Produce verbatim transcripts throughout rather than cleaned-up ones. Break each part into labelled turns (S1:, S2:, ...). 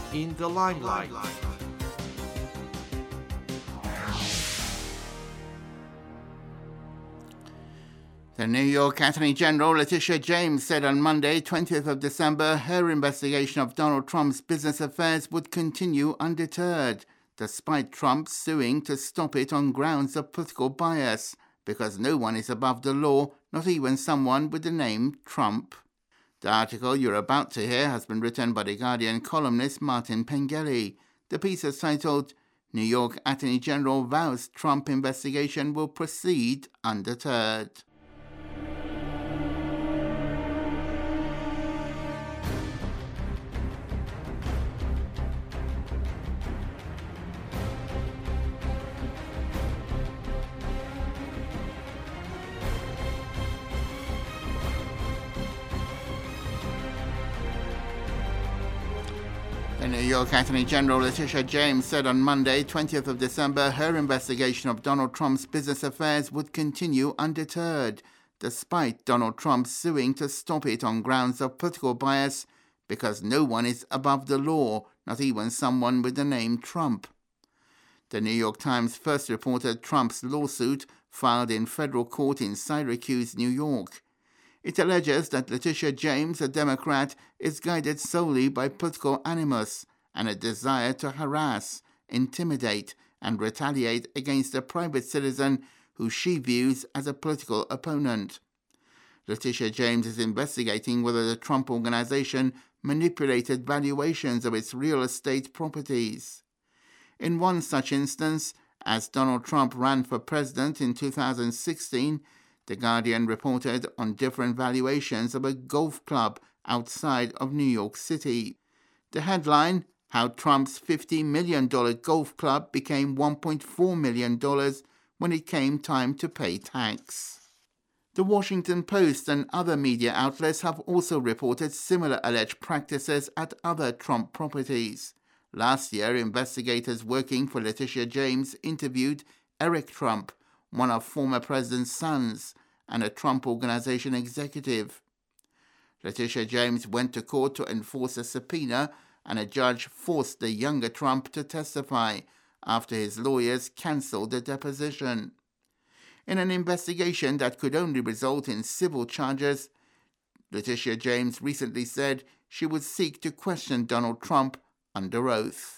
S1: in the limelight.
S2: The New York Attorney General Letitia James said on Monday, twentieth of December, her investigation of Donald Trump's business affairs would continue undeterred, despite Trump suing to stop it on grounds of political bias, because no one is above the law, not even someone with the name Trump. The article you're about to hear has been written by The Guardian columnist Martin Pengelly. The piece is titled, New York Attorney General vows Trump investigation will proceed undeterred. The New York Attorney General Letitia James said on Monday, twentieth of December, her investigation of Donald Trump's business affairs would continue undeterred, despite Donald Trump suing to stop it on grounds of political bias, because no one is above the law, not even someone with the name Trump. The New York Times first reported Trump's lawsuit filed in federal court in Syracuse, New York. It alleges that Letitia James, a Democrat, is guided solely by political animus and a desire to harass, intimidate, and retaliate against a private citizen who she views as a political opponent. Letitia James is investigating whether the Trump Organization manipulated valuations of its real estate properties. In one such instance, as Donald Trump ran for president in two thousand sixteen, The Guardian reported on different valuations of a golf club outside of New York City. The headline, How Trump's fifty million dollars golf club became one point four million dollars when it came time to pay tax. The Washington Post and other media outlets have also reported similar alleged practices at other Trump properties. Last year, investigators working for Letitia James interviewed Eric Trump, one of former president's sons, and a Trump Organization executive. Letitia James went to court to enforce a subpoena, and a judge forced the younger Trump to testify after his lawyers canceled the deposition. In an investigation that could only result in civil charges, Letitia James recently said she would seek to question Donald Trump under oath.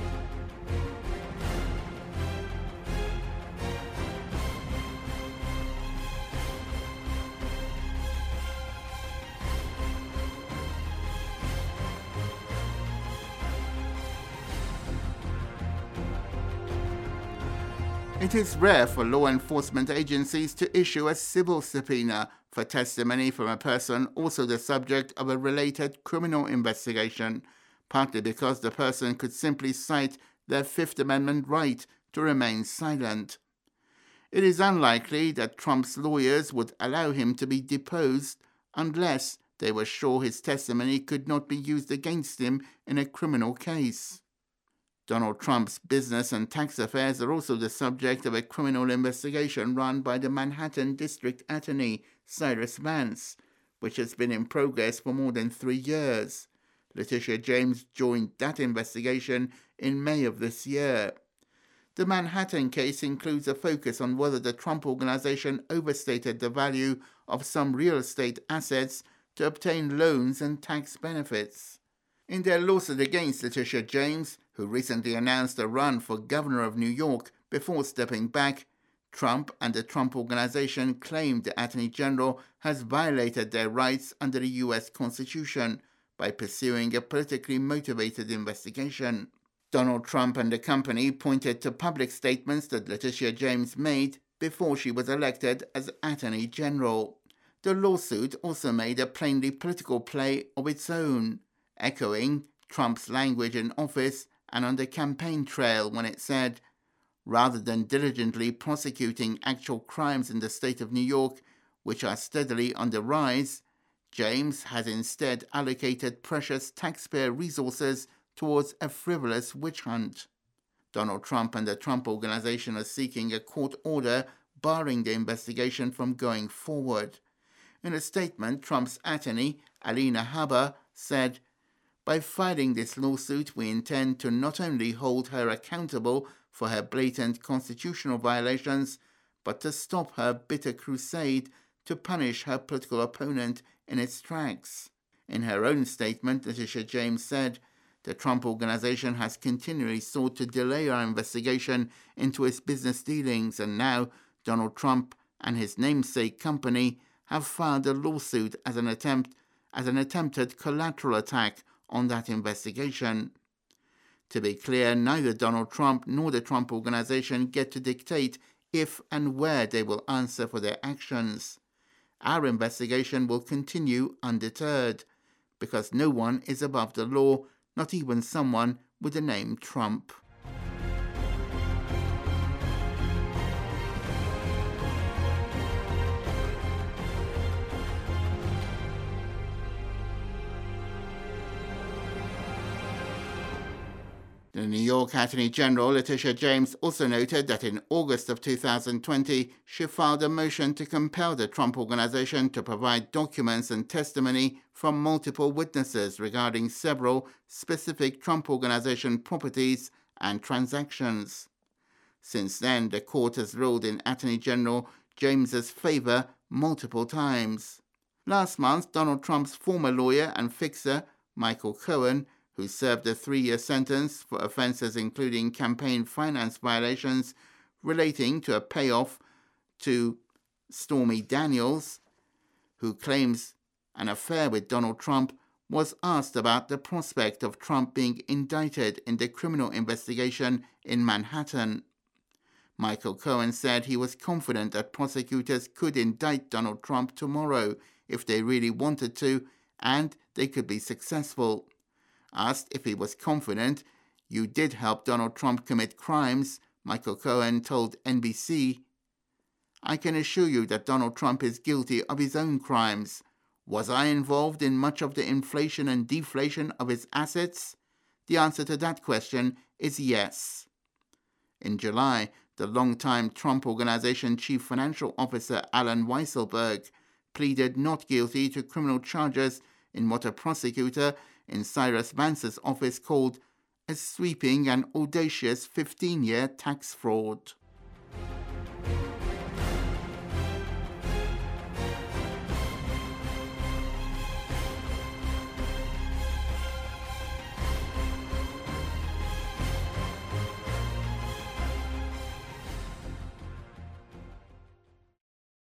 S2: It is rare for law enforcement agencies to issue a civil subpoena for testimony from a person also the subject of a related criminal investigation, partly because the person could simply cite their Fifth Amendment right to remain silent. It is unlikely that Trump's lawyers would allow him to be deposed unless they were sure his testimony could not be used against him in a criminal case. Donald Trump's business and tax affairs are also the subject of a criminal investigation run by the Manhattan District Attorney, Cyrus Vance, which has been in progress for more than three years. Letitia James joined that investigation in May of this year. The Manhattan case includes a focus on whether the Trump Organization overstated the value of some real estate assets to obtain loans and tax benefits. In their lawsuit against Letitia James, who recently announced a run for governor of New York before stepping back, Trump and the Trump Organization claimed the Attorney General has violated their rights under the U S Constitution by pursuing a politically motivated investigation. Donald Trump and the company pointed to public statements that Letitia James made before she was elected as Attorney General. The lawsuit also made a plainly political play of its own, echoing Trump's language in office and on the campaign trail when it said, rather than diligently prosecuting actual crimes in the state of New York, which are steadily on the rise, James has instead allocated precious taxpayer resources towards a frivolous witch hunt. Donald Trump and the Trump Organization are seeking a court order barring the investigation from going forward. In a statement, Trump's attorney, Alina Habba, said, By filing this lawsuit, we intend to not only hold her accountable for her blatant constitutional violations, but to stop her bitter crusade to punish her political opponent in its tracks. In her own statement, Letitia James said, "The Trump Organization has continually sought to delay our investigation into its business dealings, and now Donald Trump and his namesake company have filed a lawsuit as an attempt as an attempted collateral attack on that investigation." To be clear, neither Donald Trump nor the Trump Organization get to dictate if and where they will answer for their actions. Our investigation will continue undeterred, because no one is above the law, not even someone with the name Trump. The New York Attorney General, Letitia James, also noted that in August of two thousand twenty, she filed a motion to compel the Trump Organization to provide documents and testimony from multiple witnesses regarding several specific Trump Organization properties and transactions. Since then, the court has ruled in Attorney General James's favor multiple times. Last month, Donald Trump's former lawyer and fixer, Michael Cohen, who served a three-year sentence for offenses including campaign finance violations relating to a payoff to Stormy Daniels, who claims an affair with Donald Trump, was asked about the prospect of Trump being indicted in the criminal investigation in Manhattan. Michael Cohen said he was confident that prosecutors could indict Donald Trump tomorrow if they really wanted to, and they could be successful. Asked if he was confident, "You did help Donald Trump commit crimes," Michael Cohen told N B C. "I can assure you that Donald Trump is guilty of his own crimes. Was I involved in much of the inflation and deflation of his assets? The answer to that question is yes." In July, the longtime Trump Organization Chief Financial Officer Alan Weisselberg pleaded not guilty to criminal charges in what a prosecutor in Cyrus Vance's office called a sweeping and audacious fifteen-year tax fraud.